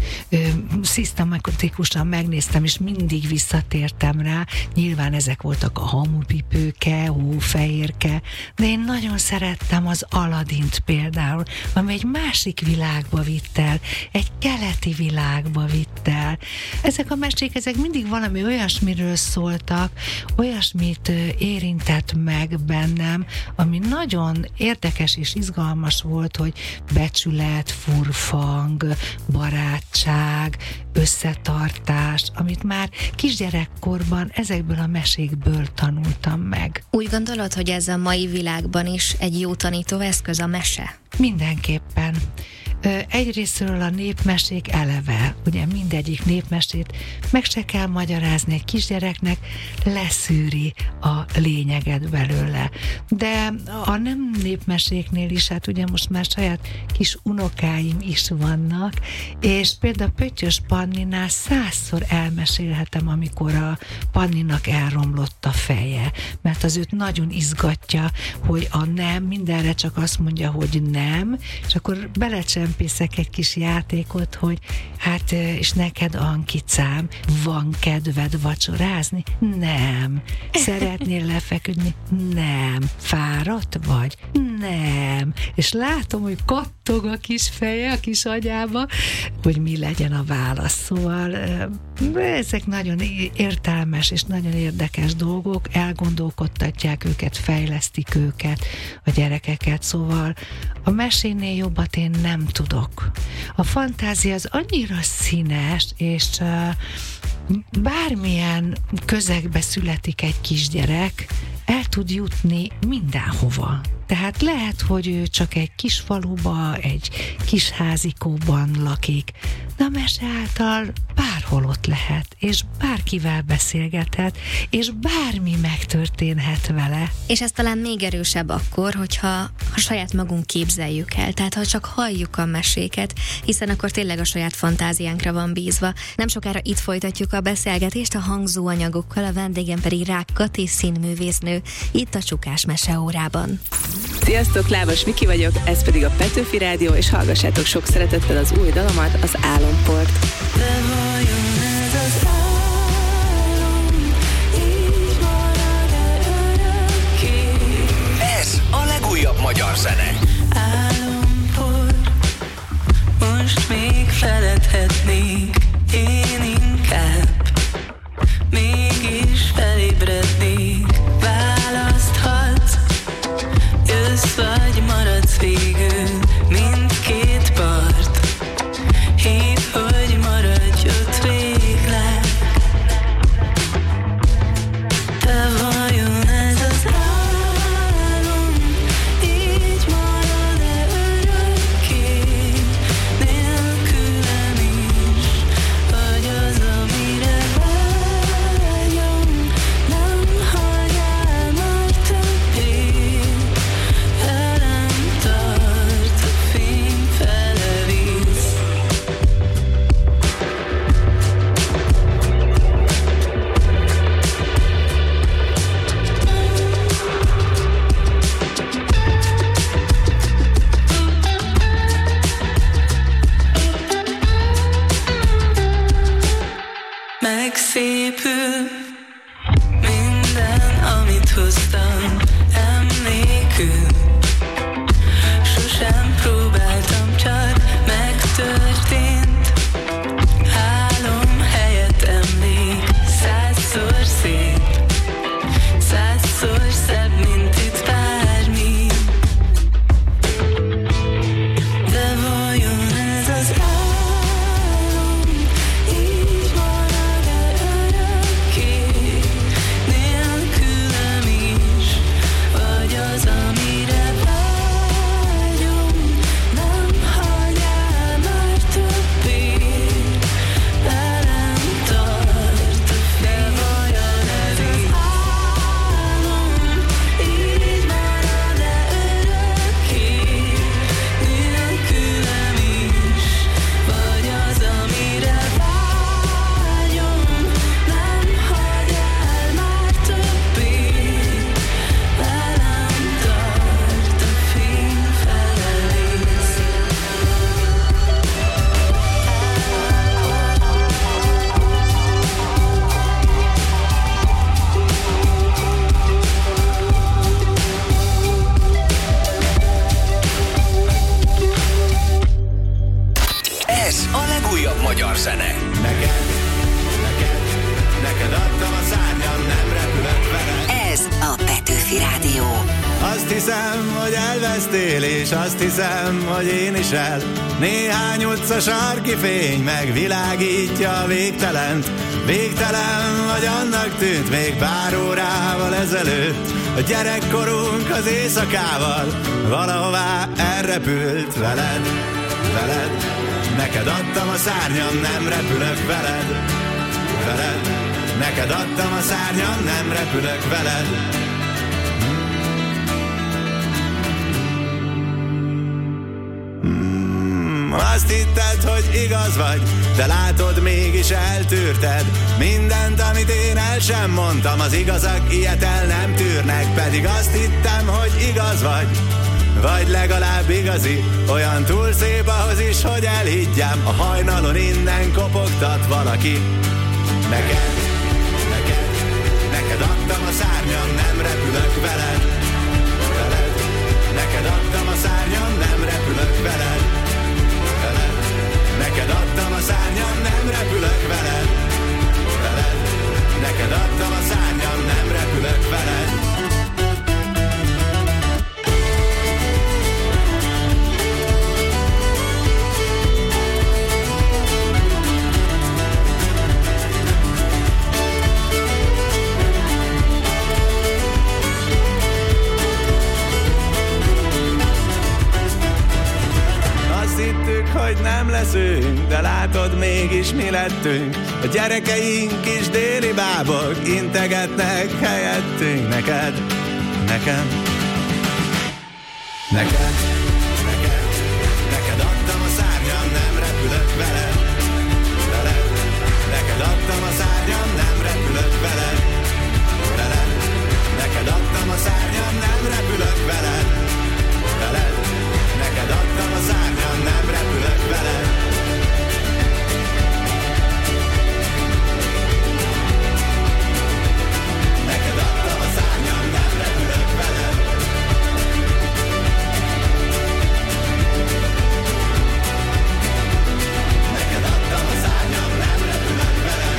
szisztematikusan megnéztem, és mindig visszatértem rá. Nyilván ezek voltak a Hamupipőke, Hófehérke, de én nagyon szerettem az Aladint például, ami egy másik világba vitt el, egy keleti világba vitt el. Ezek a mesék, ezek mindig valami olyasmiről szóltak, olyasmit érintett meg bennem, ami nagyon érdekes és izgalmas volt, hogy becsület, furfang, barátság, összetartás, amit már kisgyerekkorban ezekből a mesékből tanultam meg. Úgy gondolod, hogy ez a mai világban is egy jó tanítóeszköz a mese? Mindenképpen. Egyrésztről a népmesék eleve, ugye mindegyik népmesét meg se kell magyarázni egy kisgyereknek, leszűri a lényeget belőle. De a nem népmeséknél is, hát ugye most már saját kis unokáim is vannak, és például Pöttyös Panninál 100-szor elmesélhetem, amikor a Panninak elromlott a feje, mert az őt nagyon izgatja, hogy a nem, mindenre csak azt mondja, hogy nem, és akkor belecsempészek egy kis játékot, hogy hát, és neked, Ankicám, van kedved vacsorázni? Nem. Szeretnél lefeküdni? Nem. Fáradt vagy? Nem. És látom, hogy kattog a kis feje, a kis agyába, hogy mi legyen a válasz. Szóval ezek nagyon értelmes és nagyon érdekes dolgok, elgondolkodtatják őket, fejlesztik őket, a gyerekeket, szóval a mesénél jobbat én nem tudok. A fantázia az annyira színes, és bármilyen közegbe születik egy kisgyerek, el tud jutni mindenhova. Tehát lehet, hogy ő csak egy kis faluba, egy kis házikóban lakik, de a mese által bárhol ott lehet, és bárkivel beszélgethet, és bármi megtörténhet vele. És ez talán még erősebb akkor, hogyha saját magunk képzeljük el, tehát ha csak halljuk a meséket, hiszen akkor tényleg a saját fantáziánkra van bízva. Nem sokára itt folytatjuk a beszélgetést a hangzóanyagokkal, a vendégem pedig Rák Kati színművésznő, itt a Csukás meseórában. Sziasztok, Lábas Miki vagyok, ez pedig a Petőfi Rádió, és hallgassátok sok szeretettel az új dalomat, az Álomport. De vajon ez az álom, így marad-e örökké? Ez a legújabb magyar zene. Álomport, most még feledhetnék, én inkább mégis felébrednék. Választhatsz, jössz vagy maradsz végül, mindkét part. Hív, hogy maradj megszépül minden, amit hoztam emlékül. Sosem próbáltam, csak megtörtént. Álom helyett emlék, 100-szor szép, 100-szor szebb, mint itt bármi. De vajon ez az álom így marad-e örökké, nélkülem is, vagy az, amire vágyom, nem hagy el már többé, velem tart a fény. De vajon ez az álom így marad-e örökké, nélkülem is, vagy az, amire vágyom, nem hagy el már többé, velem tart a fényfelelés. Ez a legújabb magyar zene. Neked adtam a szárnyam, nem repülök vele. Ez a Petőfi Rádió. Azt hiszem, hogy elvesztél, és azt hiszem, hogy én is el. Néhány utca sarki fény megvilágítja a végtelent. Végtelen vagy annak tűnt még pár órával ezelőtt. A gyerekkorunk az éjszakával valahová elrepült veled, veled. Neked adtam a szárnyam, nem repülök veled, veled. Neked adtam a szárnyam, nem repülök veled. Azt hitted, hogy igaz vagy, de látod, mégis eltűrted mindent, amit én el sem mondtam. Az igazak ilyet el nem tűrnek, pedig azt hittem, hogy igaz vagy legalább igazi. Olyan túl szép ahhoz is, hogy elhiggyem. A hajnalon innen kopogtat valaki. Neked adtam a szárnyam, nem repülök veled, veled. Neked adtam a szárnyam, nem repülök veled, veled. Neked adtam a szárnyam, nem repülök veled, veled. Neked adtam a szárnyam, nem repülök veled. Hogy nem leszünk, de látod, mégis mi lettünk. A gyerekeink is déli bábok integetnek helyettünk. Neked, nekem, neked, neked adtam a szárnyam, nem repülök veled, veled. Neked adtam a szárnyam, nem repülök veled, veled. Neked adtam a szárnyam, nem repülök veled, veled. Neked adtam a szárnyam, nem repülök veled. Neked adtam a szárnyam, nem repülök veled. Neked adtam a szárnyam, nem repülök veled.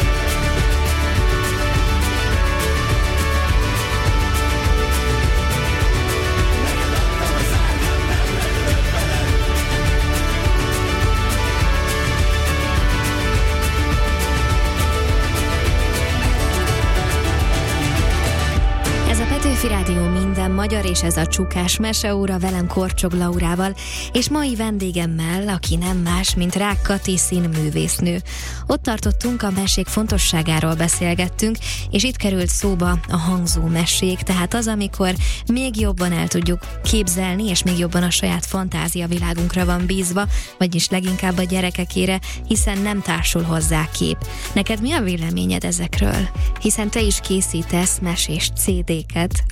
Petőfi Rádió minden magyar, és ez a Csukás Meseóra velem Korcsog Laurával, és mai vendégemmel, aki nem más, mint Rák Kati színművésznő. Ott tartottunk, a mesék fontosságáról beszélgettünk, és itt került szóba a hangzó mesék, tehát az, amikor még jobban el tudjuk képzelni, és még jobban a saját fantáziavilágunkra van bízva, vagyis leginkább a gyerekekére, hiszen nem társul hozzá kép. Neked mi a véleményed ezekről? Hiszen te is készítesz mesés CD-ket.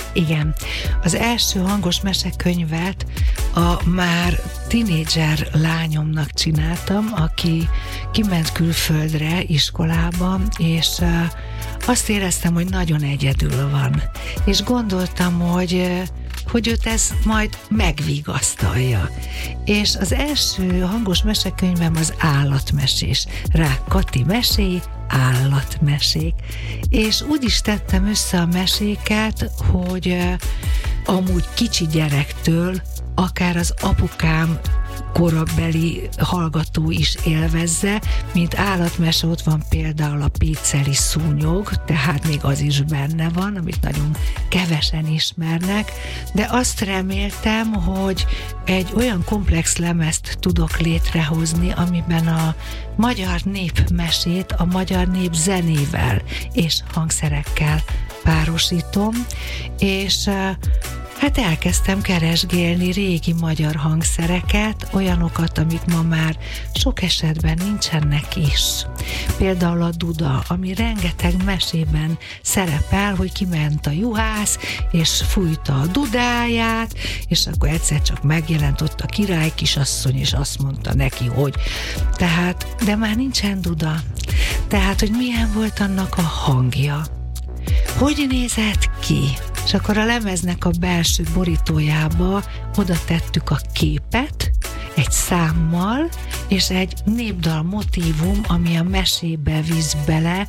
Igen. Az első hangos mesekönyvet a már tinédzser lányomnak csináltam, aki kiment külföldre iskolába, és azt éreztem, hogy nagyon egyedül van. És gondoltam, hogy őt ez majd megvigasztalja. És az első hangos mesekönyvem az állatmesés. Rák Kati meséi, állatmesék. És úgy is tettem össze a meséket, hogy amúgy kicsi gyerektől akár az apukám korabeli hallgató is élvezze, mint állatmese ott van például a Péceli szúnyog, tehát még az is benne van, amit nagyon kevesen ismernek, de azt reméltem, hogy egy olyan komplex lemezt tudok létrehozni, amiben a magyar népmesét a magyar nép zenével és hangszerekkel párosítom, és hát elkezdtem keresgélni régi magyar hangszereket, olyanokat, amik ma már sok esetben nincsenek is. Például a duda, ami rengeteg mesében szerepel, hogy kiment a juhász, és fújta a dudáját, és akkor egyszer csak megjelent ott a király kisasszony, és azt mondta neki, hogy tehát, de már nincsen duda. Tehát, hogy milyen volt annak a hangja. Hogy nézett ki? És akkor a lemeznek a belső borítójába oda tettük a képet, egy számmal, és egy népdal motívum, ami a mesébe visz bele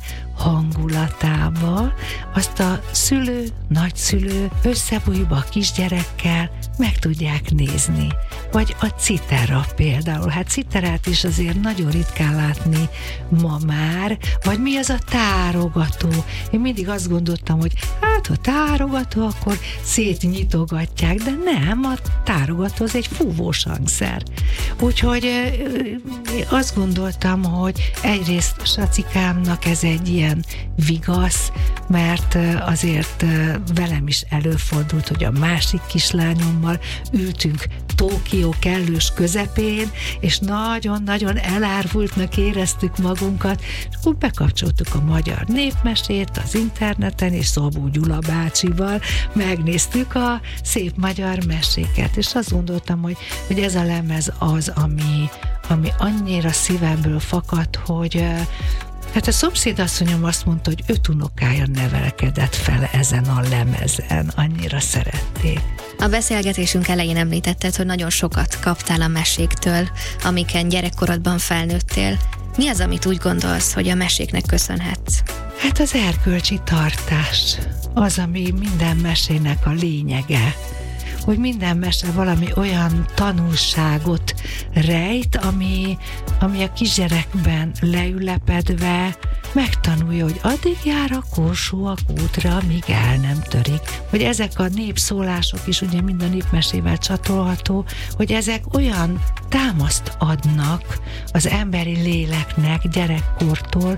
hangulatába, azt a szülő, nagyszülő összebújva a kisgyerekkel meg tudják nézni. Vagy a citera például. Hát citerát is azért nagyon ritkán látni ma már. Vagy mi az a tárogató? Én mindig azt gondoltam, hogy hát ha tárogató, akkor szétnyitogatják, de nem, a tárogató az egy fúvós hangszer. Úgyhogy azt gondoltam, hogy egyrészt Sacikámnak ez egy ilyen vigasz, mert azért velem is előfordult, hogy a másik kislányommal ültünk Tókió kellős közepén, és nagyon-nagyon elárvultnak éreztük magunkat, és akkor bekapcsoltuk a magyar népmesét az interneten, és Szabó Gyula bácsival megnéztük a szép magyar meséket, és azt gondoltam, hogy ez a lemez az, ami annyira szívemből fakad, hogy hát a szomszédasszonyom azt mondta, hogy 5 unokája nevelkedett fel ezen a lemezen, annyira szerették. A beszélgetésünk elején említetted, hogy nagyon sokat kaptál a meséktől, amiken gyerekkorodban felnőttél. Mi az, amit úgy gondolsz, hogy a meséknek köszönhetsz? Hát az erkölcsi tartás, az, ami minden mesének a lényege. Hogy minden mese valami olyan tanulságot rejt, ami a kisgyerekben leülepedve megtanulja, hogy addig jár a korsó a kútra, míg el nem törik. Hogy ezek a népszólások is ugye mind a népmesével csatolható, hogy ezek olyan támaszt adnak az emberi léleknek gyerekkortól,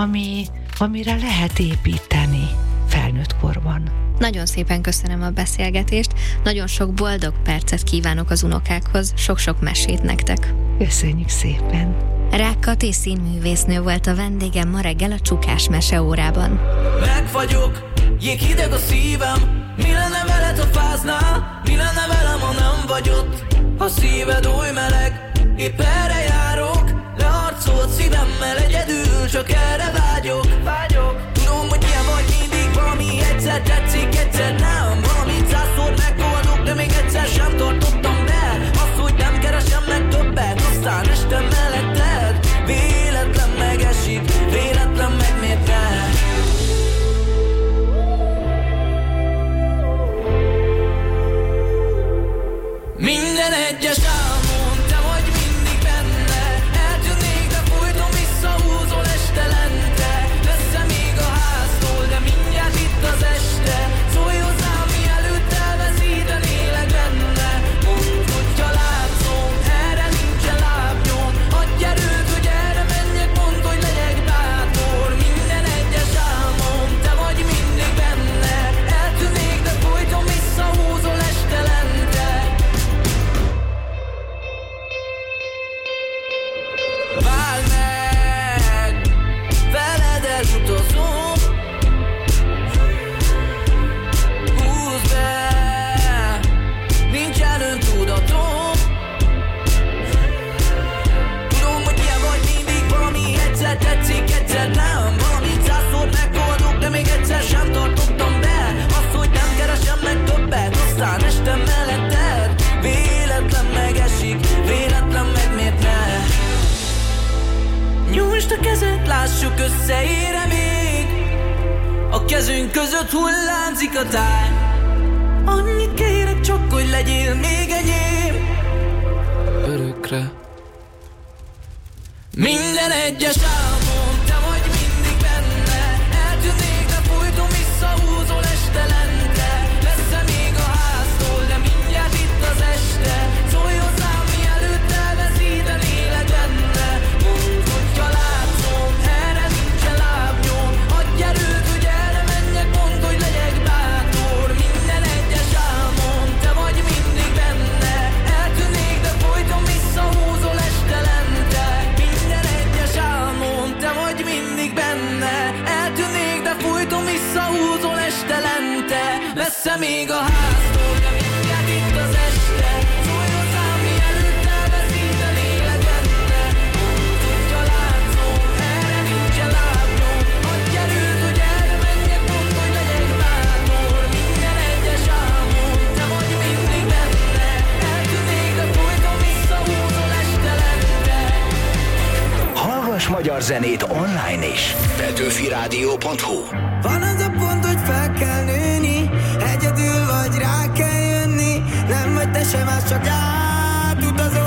amire lehet építeni felnőtt korban. Nagyon szépen köszönöm a beszélgetést, nagyon sok boldog percet kívánok az unokákhoz, sok-sok mesét nektek. Köszönjük szépen! Rák Kati színművésznő volt a vendégem ma reggel a Csukás Mese órában. Megfagyok, jéghideg a szívem, mi lenne veled, ha fáznál? Mi lenne velem, ha nem vagy ott? Ha szíved oly meleg, épp erre járok, leharcolt szívemmel egyedül, csak erre vágyok. Tudom, hogy ilyen vagy mindig, valami egyszer tetszik, egyszer nem. Valamit 100-szor megoldok, de még egyszer sem tartottam be. Azt, hogy nem keresem meg többet, aztán este melletted. Véletlen megesik, véletlen megmérte. Minden egyes álmon, te vagy mindig benne. Eltűnnék, de folyton visszahúzol este le. Kezünk között hullámzik a táj. Annyit kérek csak, hogy legyél még enyém örökre. Minden egyes álmom, te vagy mindig benne. Eltűnnék, de folyton visszahúzol este lente. Messze még a háztól, de mindjárt itt az este. Szólj hozzám, mielőtt elveszítenélek benne. Mondd, hogyha látszom, erre nincsen lábnyom. Adj erőt, hogy erre menjek, mondd, hogy legyek bátor. Minden egyes álmom, te vagy mindig benne. Eltűnnék, de folyton visszahúzol este lente. Minden egyes álmom, te vagy mindig benne. Eltűnnék, de folyton visszahúzol este lente. Messze még a háztól, de mindjárt itt az este. Szólj hozzám, mielőtt elveszítenélek benne. Mondd, hogyha látszom, erre nincsen lábnyom. Adj erőt, hogy erre menjek, mondd, hogy legyek bátor. Minden egyes álmom, te vagy mindig benne. Eltűnnék, de folyton visszahúzol este lente. Hallgass magyar zenét online is. Petőfiradio.hu. Van az a pont, hogy fel kell nőni, egyedül vagy, rá kell jönni. Nem vagy te sem, más csak átutazó.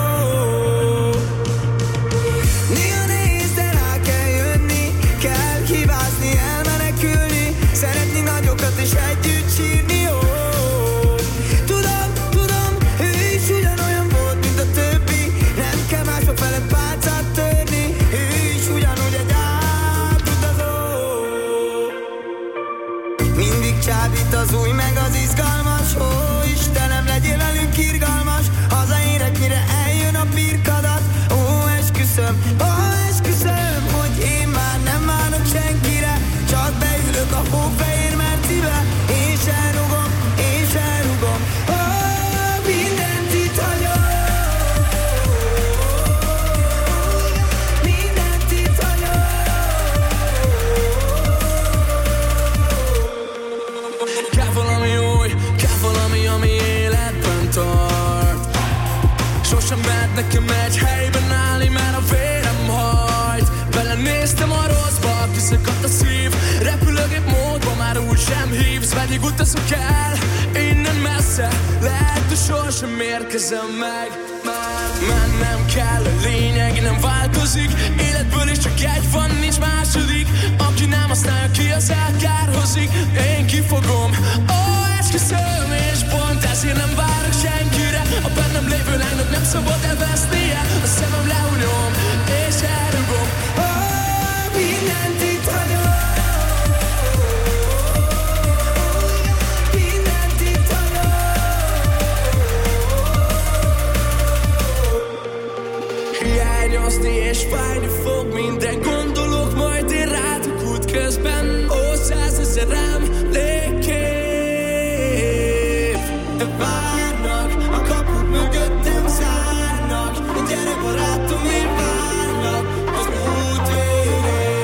Néha nehéz, de rá kell jönni. Kell hibázni, elmenekülni. Szeretni nagyokat és együtt sírni, jó. Tudom, ő is ugyanolyan volt, mint a többi. Nem kell mások felett pálcát törni. Ő is ugyanúgy egy átutazó. Mindig csábít az új meg az izgalmas. Ó, Istenem, legyél velünk irgalmas. Hazaérek, mire eljön a birkadat. Ó, esküszöm, hogy én már nem várok senkire. Csak beülök a hófehér mercibe, és elrugom. Ó, mindent itt hagyok. Mindent itt hagyok. Kell valami új, kell valami, ami életben tart. Sosem lehet nekem egy helyben állni, mert a vérem hajt. Belenéztem a rosszba, kiszakadt a szív. Repülőgép módban már úgy sem hívsz, pedig utazok el innen messze. Lehet, hogy sosem érkezem meg. Mennem kell, a lényeg nem változik. Életből is csak egy van, nincs második. Aki nem használja ki, az elkárhozik. Én kifogom, esküszöm, és pont ezért nem várok senkire. A bennem lévő lánynak nem szabad elvesznie. A szemem lehunyom, és elrugom. Mindent itt hagyok. Mindent itt hagyok. Hiányozni és fájni fog minden. Gondolok majd én rátok útközben. Ó, 100 000 emlékkép. Várnak, a kapuk mögöttem zárnak. Gyere barátom, én várlak az út végén.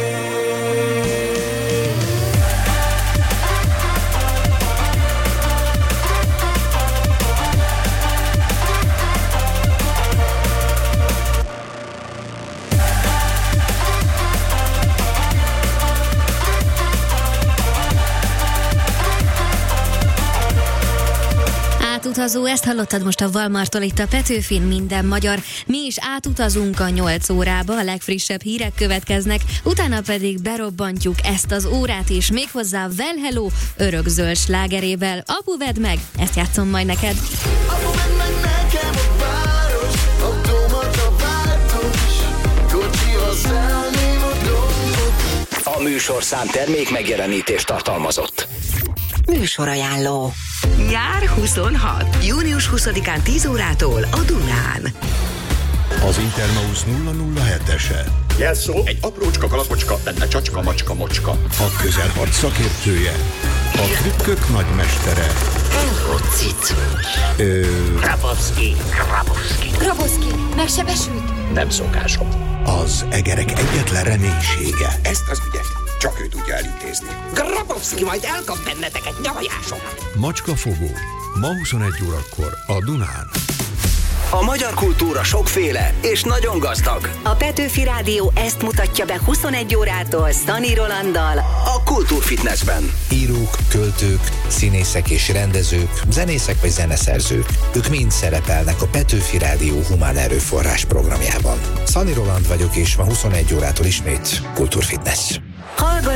Átutazó, ezt hallottad most a Valmartól itt a Petőfin, minden magyar. Mi is átutazunk a 8 órába, a legfrissebb hírek következnek, utána pedig berobbantjuk ezt az órát is, méghozzá Well Hello örökzöld slágerével. Apu, vedd meg, ezt játszom majd neked. Apu, vedd meg nekem a város, automata váltós, kocsival szállném a dombot. A műsorszám termék megjelenítést tartalmazott. Műsorajánló. Nyár 26. Június 20-án 10 órától a Dunán. Az Intermaus 007-ese. Jelszó, egy aprócska kalapocska, benne csacska, macska, mocska. A közelharc szakértője. A trükkök nagymestere. Grabowski, megsebesült? Nem szokásom. Az egerek egyetlen reménysége. Ezt az ügyet csak ő tudja elintézni. Grabowski majd elkap benneteket nyavajásokat. Macskafogó. Ma 21 órakor a Dunán. A magyar kultúra sokféle és nagyon gazdag. A Petőfi Rádió ezt mutatja be 21 órától Szani Rolanddal a Kultúrfitnessben. Írók, költők, színészek és rendezők, zenészek vagy zeneszerzők. Ők mind szerepelnek a Petőfi Rádió humán erőforrás programjában. Szani Roland vagyok, és ma 21 órától ismét Kultúrfitness.